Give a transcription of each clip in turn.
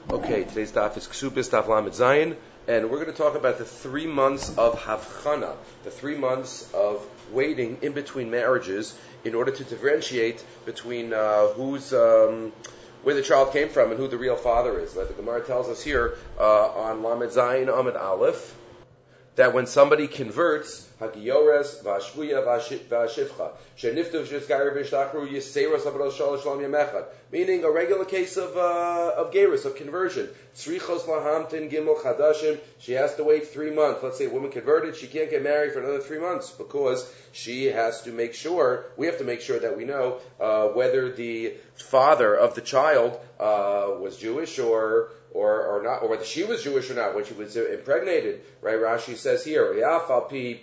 Okay, today's daf is Ksubis Daf Lamed Zayin, and we're going to talk about the 3 months of Havchana, the 3 months of waiting in between marriages in order to differentiate between where the child came from and who the real father is. Like the Gemara tells us here on Lamed Zayin Amid Aleph, that when somebody converts, Hagiyores, Vashvuya, Vashivcha, Sheniftu Shizgair Vishtachru Yiseros Abros Shalosh Shalom Yamechad, meaning a regular case of gerus, of conversion. Tzrichos Lahamtin Gimel Chadashim, she has to wait 3 months. Let's say a woman converted, she can't get married for another 3 months because she has to make sure, we have to make sure that we know whether the father of the child was Jewish or not, or whether she was Jewish or not when she was impregnated. Right? Rashi says here, the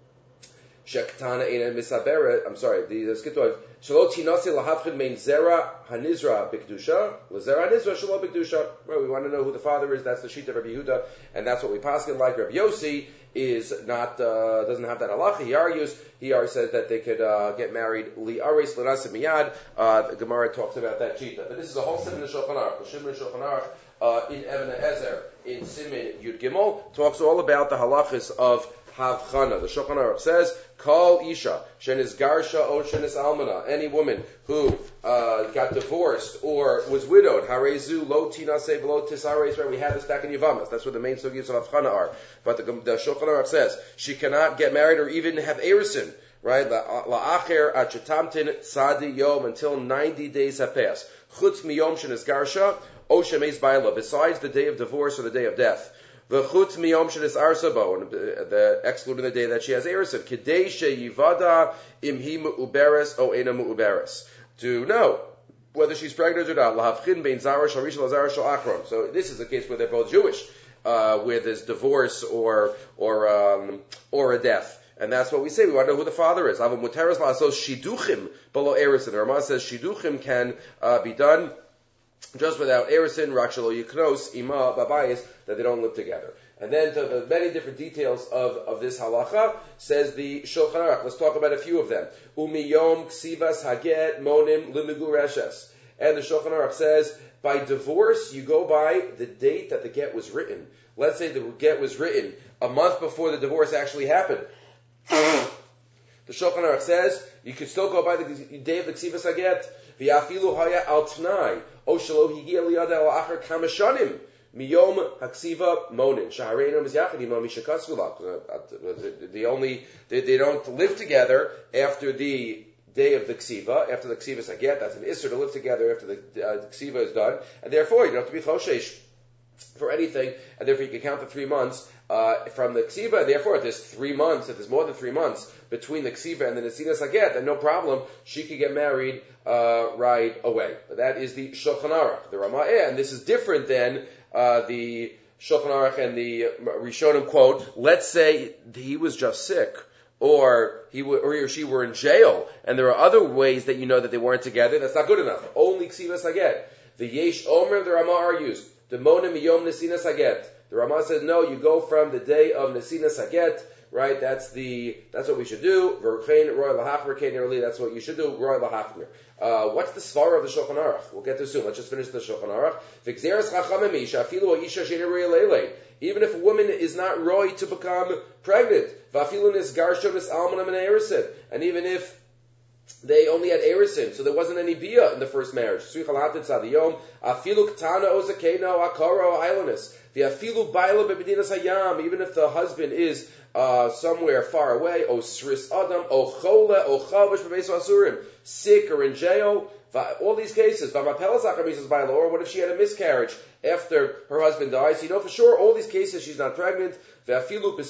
skitov shalot tinasi lahavchid mein zera hanizra b'kedusha l'zera hanizra shalot b'kedusha. Right? We want to know who the father is. That's the sheet of Rabbi Yehuda, and that's what we paskin like. Rabbi Yossi is not doesn't have that halacha. He argues says that they could get married li'aris l'nasim miyad. The Gemara talks about that shita, but this is a whole simon of Shulchan Aruch. The Shimon Shulchan Aruch in Even Ezer in Simin Yud Gimel talks all about the halachas of Havchana. The Shulchan Aruch says, Kol Isha, Shenis Garsha O Shenis Almana, any woman who got divorced or was widowed, Harezu Lo Tinase V'lo Tisares, right? We have this back in Yavamas. That's where the main sugyas of Havchana are. But the Shulchan Aruch says, she cannot get married or even have erisin, right? La'acher achetamtin tzadi yom, until 90 days have passed. Chutz miyom shenis garsha, o shemes baila, besides the day of divorce or the day of death. V'chutz miyom shenis arsabo, and the excluding the day that she has erisin. Kidei sheyivada imhi mu'uberes o ena mu'uberes. To know whether she's pregnant or not. Lahavchin bein zara shal rishon zara shal achron. So this is a case where they're both Jewish, where there's divorce or a death. And that's what we say. We want to know who the father is. Ava muteres la'asos shiduchim below erisin. The Ramah says shiduchim can be done just without erisin, rakshalo yiknos, ima, babayis, that they don't live together. And then to the many different details of this halacha, says the Shulchan Aruch. Let's talk about a few of them. Umiyom ksivas haget monim limigur. And the Shulchan Aruch says, by divorce, you go by the date that the get was written. Let's say the get was written a month before the divorce actually happened. The Shulchan Aruch says you can still go by the day of the ksivas haget. V'afilu haya al tnai o shelo higia liyada el achar kamashanim miyom haksiva monin shahareinam is yachad imam mishakasvula. They don't live together after the day of the ksiva, after the ksivas haget. That's an isser to live together after the ksiva is done, and therefore you don't have to be choshesh for anything, and therefore you can count the 3 months from the ksiva, and therefore if there's 3 months, if there's more than 3 months between the ksiva and the nesinas haget, then no problem, she could get married right away. But that is the Shulchan Aruch, the Ramah, and this is different than the Shulchan Aruch and the Rishonim quote. Let's say he was just sick, or he or she were in jail, and there are other ways that you know that they weren't together. That's not good enough. Only ksivas haget. The Yesh Omer, the Ramah argues, the Monim Yom Nesinas Haget. The Ramah says, no, you go from the day of Nesinas Haget, right? That's what we should do. V'rchein Roy Lahachmer, Kein Early, that's what you should do. Roy Lahachmer. What's the svara of the Shulchan Aruch? We'll get to soon. Let's just finish the Shulchan Aruch. V'gzeres chachamim isha, afilu ha'isha she'ena roya leilei. Even if a woman is not roy to become pregnant, v'afilu nisgar shonis almana min erisin, and even if they only had erisin, so there wasn't any bia in the first marriage. Even if the husband is somewhere far away, sick or in jail, all these cases, or what if she had a miscarriage after her husband dies? You know for sure, all these cases she's not pregnant. Right,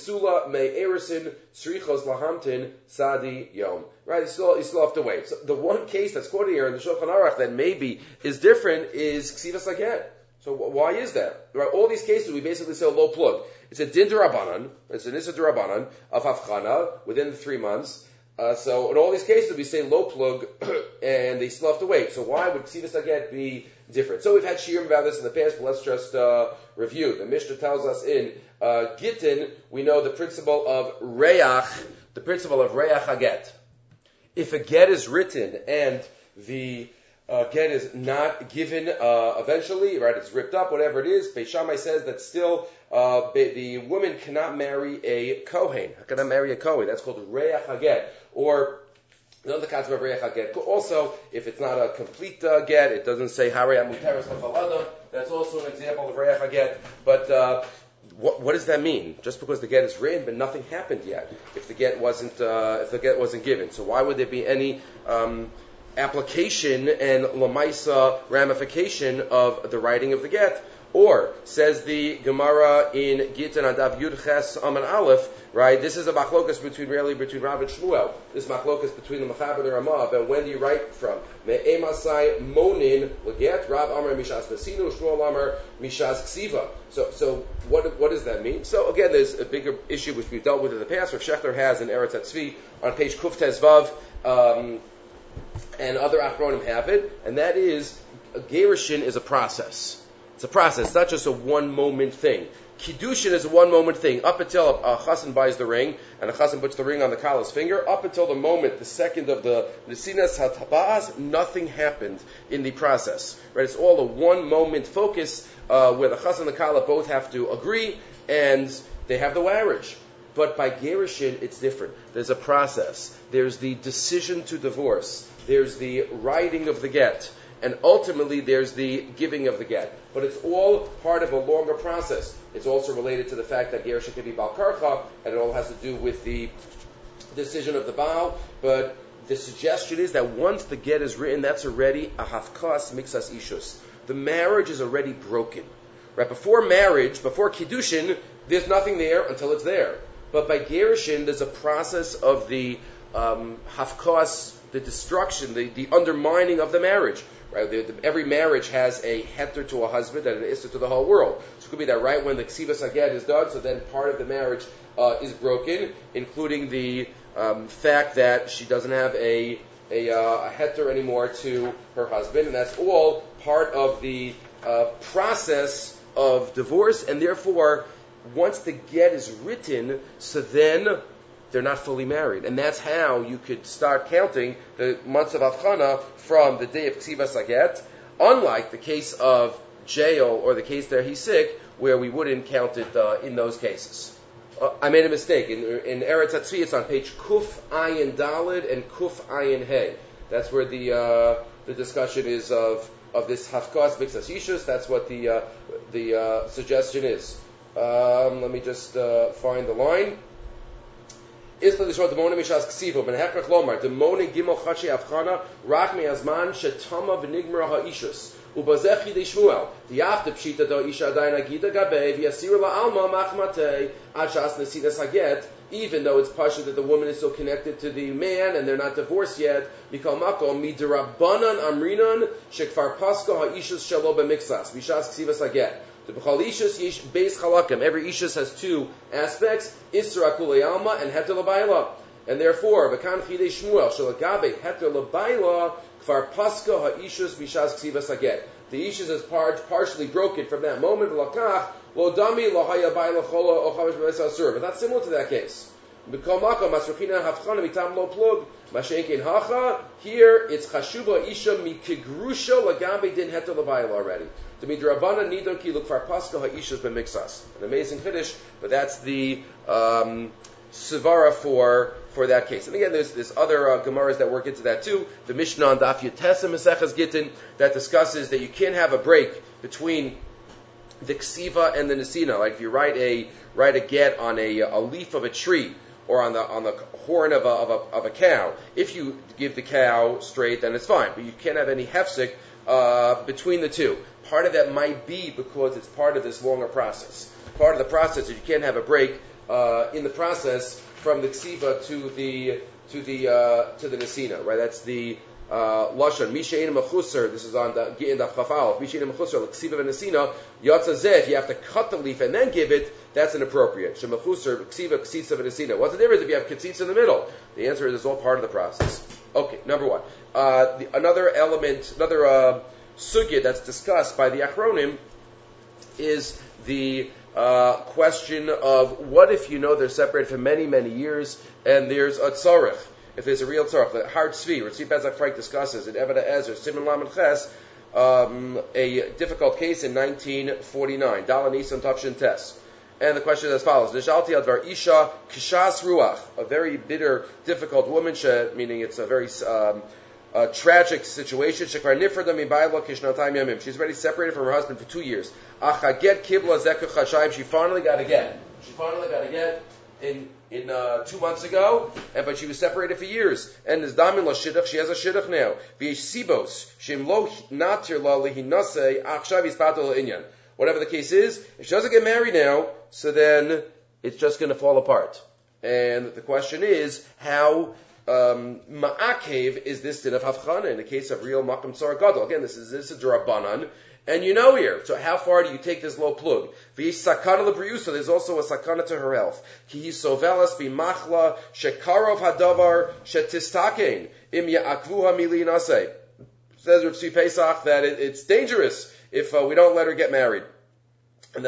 you still have to wait. So the one case that's quoted here in the Shulchan Aruch that maybe is different is ksivas haget. So why is that? Right, all these cases we basically say low plug. It's a din d'Rabbanan, it's an issa d'Rabbanan of Havchana within the 3 months. So in all these cases we say low plug and they still have to wait. So why would ksivas haget be different? So we've had shiurim about this in the past, but let's just review. The Mishnah tells us in Gittin, we know the principle of reach haget. If a get is written and the get is not given eventually, right? It's ripped up, whatever it is. Beis Shammai says that still the woman cannot marry a kohen. Cannot marry a kohen. That's called reach haget, or another concept of reach haget. Also, if it's not a complete get, it doesn't say harei amuteres lefalada. That's also an example of reach haget. But what does that mean? Just because the get is written, but nothing happened yet. If the get wasn't given, so why would there be any application and lamaisa ramification of the writing of the get? Or, says the Gemara in Gittin Adav Yud Ches Aman Aleph, right? This is a machlokas between Rav and Shmuel. This machlokas between the Mechaber and the Ramah about when do you write from? Me'emasai monin leget, Rav Amar mishas nesinu, Shmuel Amar mishas ksiva. So what does that mean? So again, there's a bigger issue which we've dealt with in the past. Rav Shechter has in Eretz HaTzvi on page Kuf Tez Vav, and other Achronim have it, and that is, a gerushin is a process. It's a process, it's not just a one-moment thing. Kiddushin is a one-moment thing. Up until a chassan buys the ring, and a chassan puts the ring on the kala's finger, up until the moment, the second of the Nesinas HaTabaz, nothing happened in the process. Right? It's all a one-moment focus, where the chassan and the kala both have to agree, and they have the marriage. But by gerushin, it's different. There's a process. There's the decision to divorce. There's the writing of the get. And ultimately, there's the giving of the get. But it's all part of a longer process. It's also related to the fact that gerushin can be bal karcha, and it all has to do with the decision of the Baal. But the suggestion is that once the get is written, that's already a hafkas mixas ishus. The marriage is already broken. Right? Before marriage, before kiddushin, there's nothing there until it's there. But by gerushin, there's a process of the hafkas, the destruction, the undermining of the marriage. Right? Every marriage has a heter to a husband and an isser to the whole world. So it could be that right when the ksivas haget is done, so then part of the marriage is broken, including the fact that she doesn't have a heter anymore to her husband, and that's all part of the process of divorce, and therefore, once the get is written, so then they're not fully married. And that's how you could start counting the months of Avchana from the day of Ksivas Haget, unlike the case of jail or the case that he's sick, where we wouldn't count it in those cases. I made a mistake. In Eretz HaTzvi, it's on page Kuf Ayin Dalid and Kuf Ayin Hey. That's where the discussion is of this Hafkas Mixas Yishus. That's what the suggestion is. Let me just find the line. Isla Lishma Demona Mishas Ksivo Ben Hekach Lomar Demona Gimel Chachi Avchana Rak Me Azman Shetama V'Nigmar HaIshus Ubazech Yidei Shmuel Diafte Pshita Do Isha Adayin Agida Gabe V'Yasir LaAlma Machmatei Achas Nesinas Haget. Even though it's pasha that the woman is still connected to the man and they're not divorced yet, Mikal Makom Midirabanan Amrinan Shekfar Pasko HaIshus Shelo BeMixas V'Shas Ksivas Haget. The B'chal Ishus Yesh Beis Chalakim. Every Ishus has two aspects: Isra Kulei Alma and Heter L'Bayla. And therefore, V'kan Chidei Shmuel Shalagabe Heter L'Bayla Kfar Paska HaIshus V'Shas Ksivas Haget. The Ishus is partially broken from that moment. V'lakach Lo Dami Lo Haya Bayla Chola Ochavish B'Beis Asur. But that's similar to that case. B'kol Makom Masrachina Havchana Mitam Lo Plug Mashenkin Hacha. Here it's Chashuba Isha Mikigrusha Lagabe Din Heter L'Bayla already. The midrabana nidor ki lukfar paska ha'ishus b'mixas. An amazing chiddush, but that's the svara for that case. And again, there's other gemaras that work into that too. The Mishnah on Daf Yotesem Maseches Gittin that discusses that you can't have a break between the ksiva and the nesina. Like if you write a get on a leaf of a tree or on the horn of a cow. If you give the cow straight, then it's fine. But you can't have any hefsek between the two. Part of that might be because it's part of this longer process. Part of the process is you can't have a break in the process from the ksiva to the nesina, right? That's the lashon mishein mechusar. This is on the Gittin Daf Chafal. Mishein mechusar l'ksiva v'nesina yatsa zeh. If you have to cut the leaf and then give it, that's inappropriate. Shemechusar ksiva ksitza v'nesina. What's the difference if you have ksitza in the middle? The answer is it's all part of the process. Okay, number one. Another element, another sugya that's discussed by the Achronim is the question of what if you know they're separated for many, many years and there's a tzarech if there's a real tzarech. The hard tzvi, Tzvi Bezak Frank discusses in Eved Ezer, Simon Lamed Ches, a difficult case in 1949. Dala Nisan Tavshin Tes. And the question is as follows: Nishalti Advar Isha Kishas Ruach, a very bitter, difficult woman, meaning it's a very tragic situation. She's already separated from her husband for 2 years. She finally got a get. In 2 months ago, but she was separated for years. And this damin la shidduch, she has a shidduch now. V'yesh sibos shem lo natir la lehinasei achshav yispato inyan. Whatever the case is, if she doesn't get married now, so then it's just going to fall apart. And the question is, how ma'akev is this din of havchana in the case of real makam tzar gadol? Again, this is a drabanan. And you know here, so how far do you take this low plug? V'yish sakana lebriusa, there's also a sakana to her health. Ki hi sovelas b'machla shekarov hadavar shetistakein im ya'akvuha milinaseh. Says Rav Tzvi Pesach that it's dangerous if we don't let her get married. And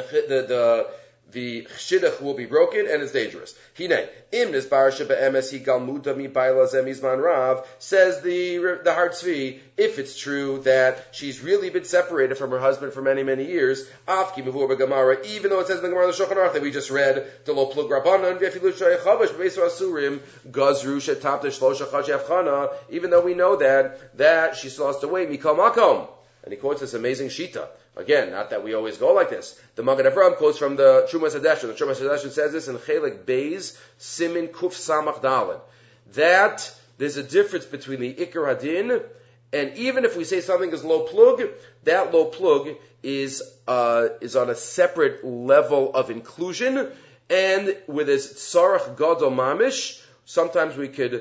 the shidduch will be broken and it's dangerous. Hine, im nisbar shebe'emes hi galmuda mi baila zemizman rav, says the Har Tzvi, if it's true that she's really been separated from her husband for many, many years, afki mevur b'gamara, even though it says in the Gemara the Shulchan Aruch that we just read, the lo plug rabbanan, v'efilu shayachabash, b'beis asurim, gazru shetapte shlosha chashi avchana, even though we know that she still has to wait, mikal makom. And he quotes this amazing shita. Again, not that we always go like this. The Magen Avraham quotes from the Trumas Hadeshin. The Trumas Hadeshin says this in Chelik Beis Simin Kuf Samach Dalin. That there's a difference between the Iker Hadin, and even if we say something is low plug, that low plug is on a separate level of inclusion, and with this Tzarech Gadol Mamish, sometimes we could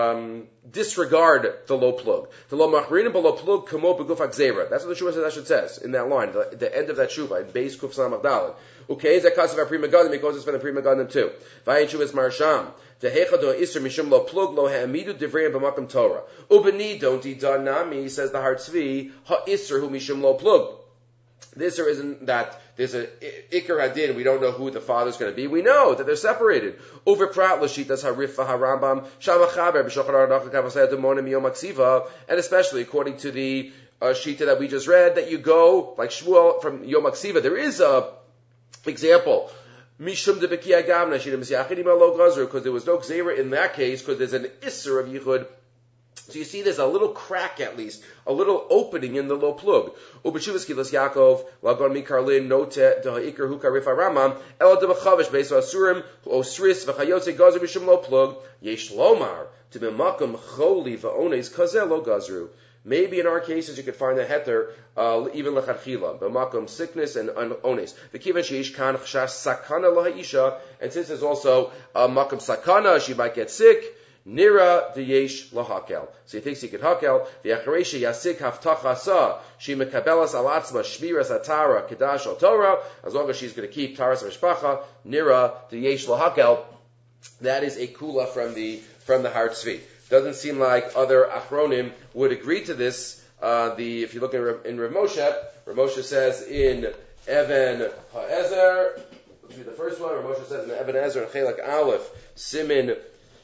disregard the low plug. The lo machrinim below plug kamo beguf akzera. That's what the Shuvah says in that line, the end of that Shuvah, in Beis Kuf Samach Daled. Okay, is that because of our Prima Gadim? Because it's for the Prima Gadim too. Vayin Shuvah's Marsham. Tehechad o Isser mishum lo plug lo ha'amidu divrei b'makam Torah. Ubeni don't idan nami, says the Har Tzvi, ha Isser hu mishum lo plug. This or isn't that there's a Iker Hadin, we don't know who the father's going to be. We know that they're separated. Over Prat Lashitas Harifa Harambam Shamachaber B'Shachar Arnach Kavasayat Demonim Yom Aksiva, and especially according to the Shita that we just read, that you go like Shmuel from Yom Aksiva. There is a example. Mishum de Bekia Gamna Shidim Yachidim Alo Gazru, because there was no Gzeira in that case, because there's an Isser of Yichud. So you see there's a little crack at least, a little opening in the low plug. Ubechuvas Kilas Yaakov, Lagon Mikarlin, Note, Dahaiker Hukarif Aramam, El de Bachavish, Beis Asurim, Osris, Vachayotze Gazru Bishum low plug, Yesh Lomar, to be Makam Choli, Vaones, Kazel lo Gazru. Maybe in our cases you could find a heter, even lechatchila, b'makom sickness and ones. The kivan sheish kan chashash sakana lahaisha, and since there's also a makom sakana, she might get sick. Nira v'yesh lahakel. So he thinks he could hakel. V'yachareshi yasik haftachasa. She mekabelas alatzma shmiras atara kedash al Torah. As long as she's going to keep taras mishpacha. Nira v'yesh lahakel. That is a kula from the Har Tzvi. Doesn't seem like other achronim would agree to this. If you look in Rav Moshe says in Even HaEzer, let's read the first one. Rav Moshe says in Even HaEzer and Chelak Aleph, Simin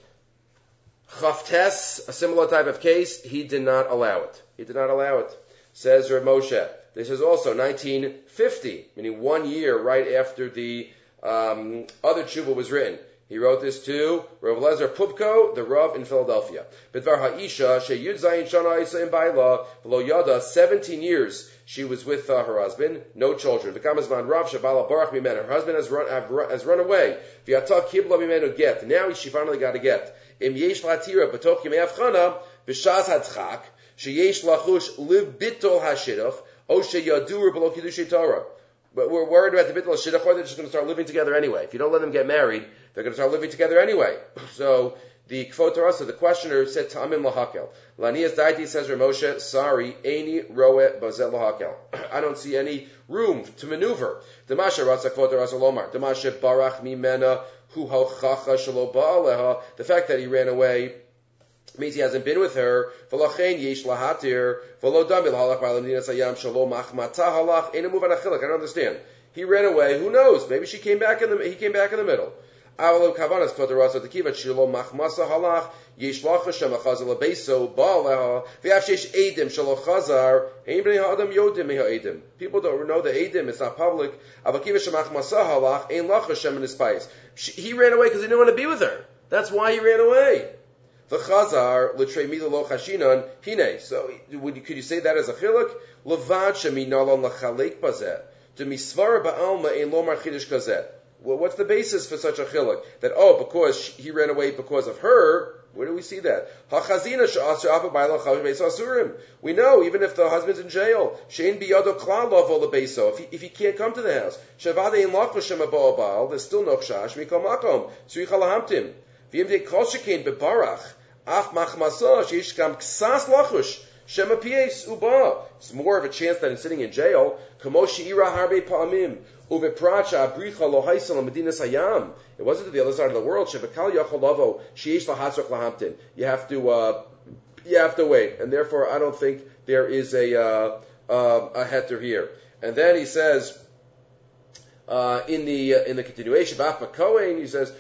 Chavtes, a similar type of case, he did not allow it. Says Rav Moshe. This is also 1950, meaning 1 year right after the other tshuva was written. He wrote this to Rav Lezer Pupko, the Rav in Philadelphia. Bidvar Ha'isha, Sheyud Zayin Shana Isa in Baila, V'lo Yada, 17 years she was with her husband, no children. V'kamazman Rav Shabala Baruch Mimen, her husband has run away. V'yata Kibla Mimenu get. Now she finally got a get. Im Yesh Latira, B'toch Yimei Avchana, B'shaz Hadchak, Sheyesh Lachush Liv Bitol HaShidduch, O Sheyadur B'lo Kiddushei Torah. But we're worried about the Bittul HaShidduch, or they're just going to start living together anyway. If you don't let them get married, they're going to start living together anyway. So the Kvot Torah, the questioner said to Amim Lahakel. Lanias Daiti says Ramosha, sorry, Eini Roe Bazel Lahakel. I don't see any room to maneuver. Demasha Ratza Kvot Torah Lomar. Demasha Barach Mimena Hu Hochacha Shalo Ba'aleha. The fact that he ran away means he hasn't been with her. V'lachein yesh lahatir v'lo damil halach ba'alamdina sayam shalom achmata halach ena muvan achilak. I don't understand. He ran away. Who knows? Maybe he came back in the middle. Avalu kavanas kvotarasa tekiva shilo machmasa halach yesh lacha shema chazal abeso ba'aleha v'av sheish edim shelo chazar ein bnei ha'adam yodim meha edim. People don't know the edim, it's not public. Avakiva shemachmasa halach ein lacha shema nispais. He ran away because he didn't want to be with her. That's why he ran away. The chazar l'trei mila lo chashinan hine. So could you say that as a chiluk? Levad sheminalon lachalek bazeh. To misvara ba'alma ein lomar chidish kazeh. Well, what's the basis for such a chiluk? That, because he ran away because of her. Where do we see that? We know, even if the husband's in jail, if he can't come to the house, there's still no chash. It's more of a chance that he's sitting in jail. It wasn't to the other side of the world. You have to wait, and therefore I don't think there is a heter here. And then he says in the continuation, he says,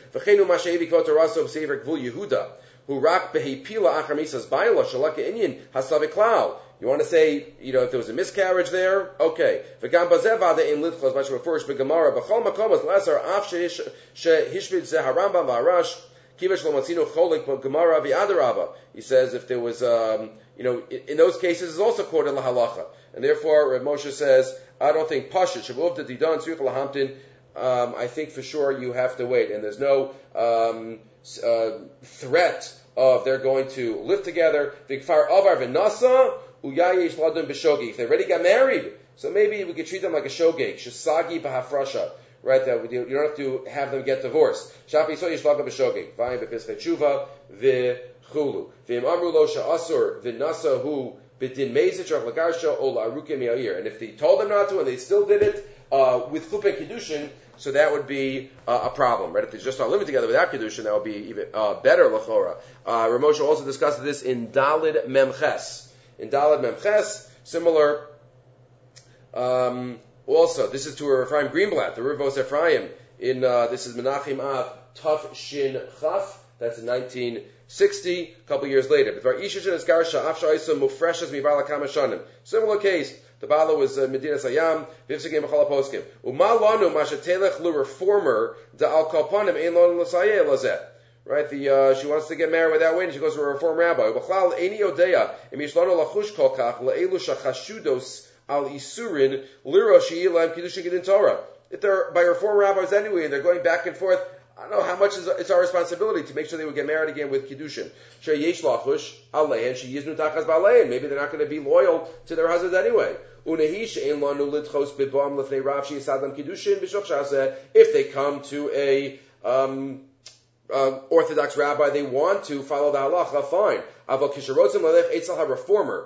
who rak behepila achamisas baila shalaka inyan hasaviklal. You want to say, if there was a miscarriage there, okay. V'gam bazevada in lidchos, much refers to Gemara. B'chol makomos lesser af shehishvid zeh harambam v'arash kivash lomatzino cholik Gemara v'adarabba. He says if there was, in those cases it's also quoted lahalacha, and therefore Rav Moshe says I don't think pashut shavuv to didan tzrich lahamtin. I think for sure you have to wait, and there's no threat of they're going to live together. Vikfar avar v'nasa uyayish ladun b'shogi. If they already got married, so maybe we could treat them like a shogeg, shesagi b'hafrasha, right? That you don't have to have them get divorced. Shafi so yish ladun b'shogeg. Vayim b'pischei tshuva v'chulu. V'im amru lo sha'asur v'nasa hu b'din mezit rach lagarsha o la'arukim ya'ir. And if they told them not to and they still did it with chuppah kiddushin, so that would be a problem, right? If they just start living together without Kedushin, that would be even better, L'chora. Rav Moshe also discussed this in Dalid Memches. In Dalid Memches, similar, also, this is to Ephraim Greenblatt, the Rivos Ephraim, this is Menachem Av Tuf Shin Chaf, that's in 1960, a couple years later. Similar case. The Bala was Medina Sayam, Vivsegim B'chala Poskim. Umalanu Mashetelech Lu Reformer, Da Al Kalpanim Ein Lon L'Sayeh Lazet. Right, she wants to get married without waiting. She goes to a reform rabbi. B'chlal Eini Odeya, Im Yishlanu Lachush Kolkach, Le'elu Shachashudos Al Isurin, Liro She'ilam Kiddushin Gedin Torah. If they're by reform rabbis anyway, and they're going back and forth, I don't know how much it's our responsibility to make sure they would get married again with Kiddushin. Sheyesh Lachush, Alein, Sheyiznu Tachas Balein. Maybe they're not going to be loyal to their husbands anyway. If they come to a Orthodox rabbi, they want to follow the halacha, fine. Reformer,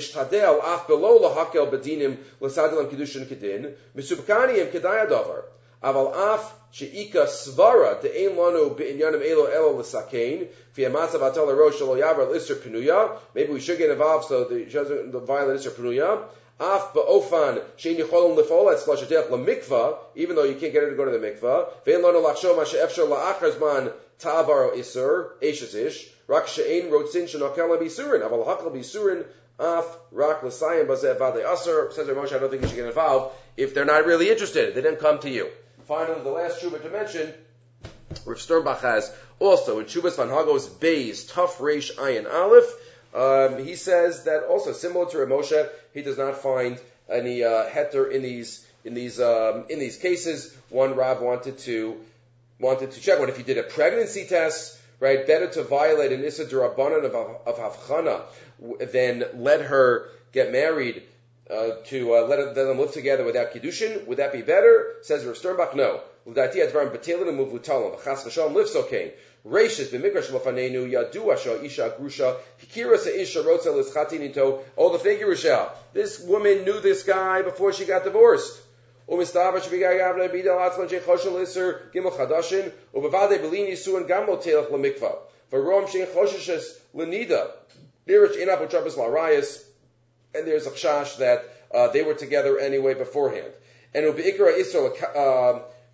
Aval af sheika svara de ein lanu beinyanim elo l'sakein fi'amatzav atal rosh lo yavar l'isser penuya. Maybe we should get involved so the violent isser penuya. Af ba'ofan shein yicholon lefol at slashadet lamikva, even though you can't get her to go to the mikvah. Ve'en lanu lachshov mashe efshar la'achar zman ta'avaro isser eshes ish rak she'ein rotzin shenokel bisurin aval hakal bisurin. Af rak l'sayim bazeh vade aser. Says Rav Moshe, I don't think you should get involved if they're not really interested. They didn't come to you. Finally, the last Shuvah to mention, Rav Sternbach has also in Shuvas Van Hagos Beis Tuf Reish Ayin Aleph. He says that also similar to Rav Moshe, he does not find any heter in these cases. One Rav wanted to check. What if you did a pregnancy test? Right, better to violate an Issa D'Rabbanan of Havchana than let her get married. Let them live together without Kiddushin, would that be better? Says Rav Sternbach, no. L'dati advarim b'telin and muvutalim, v'chas v'shalom livsokein. Reishis b'migrash l'fanenu yadu asha isha grusha hikira se'isha rotza l'schatinito olefnei girusha. This woman knew this guy before she got divorced. Umistava shvigay yavna b'idal atzman shechoshel iser gimel chadashin ubevade b'lin yisuan gam lo telech l'mikva v'rom shein choshes l'nida nirich inap u'trabas la'rayas. And there's a chash that they were together anyway beforehand. And ubeikra isra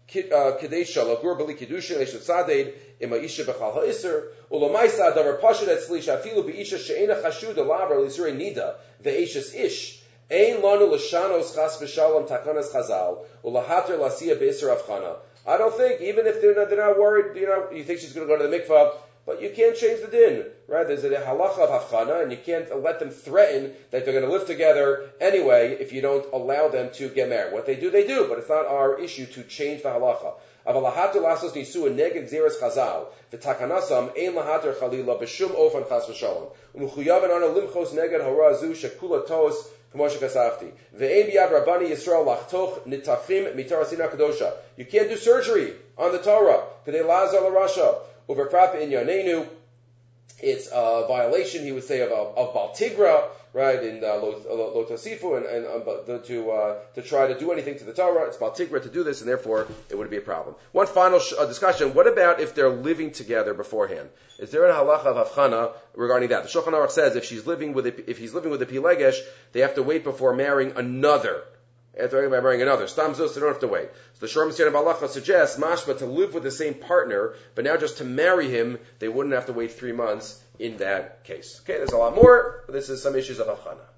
Kadesha lagur b'li kedushin leishut saded ima isha b'chal ha'isr ulomaisa davar pashut etzli shafilu b'isha she'ena chashuda lavar l'isrei nida ve'eshes ish ein lanu l'shanos chas v'shalom takanas chazal ulahater l'asiya b'isr avchana. I don't think, even if they're not worried, you think she's going to go to the mikvah, but you can't change the din, right? There's a halacha of hafchana, and you can't let them threaten that they're going to live together anyway if you don't allow them to get married. What they do, but it's not our issue to change the halacha. אבל להטר לעשות נישואין נגד גזירת חז"ל ותקנתם אין להטר חלילה בשום אופן חס ושלום ומחויב אנו למחוס נגד ההוראה הזו שכולה תוס כמו שכתבתי ואין ביד רבני ישראל לחתוך נתחים מתורה סיני הקדושה. You can't do surgery on the Torah כדי לעזור לרשע ובפרט בענייננו. It's a violation, he would say, of Baal Tigra, right, in Lo Tosifu, and to try to do anything to the Torah. It's Baal Tigra to do this, and therefore it would be a problem. One final discussion: what about if they're living together beforehand? Is there a halacha of Havchana regarding that? The Shulchan Aruch says if he's living with a Pilegesh, they have to wait before marrying another. After marrying another. Stamzos, they don't have to wait. So the Shor Mitzvah of Halacha suggests, mashma, to live with the same partner, but now just to marry him, they wouldn't have to wait 3 months in that case. Okay, there's a lot more, but this is some issues of Havchana.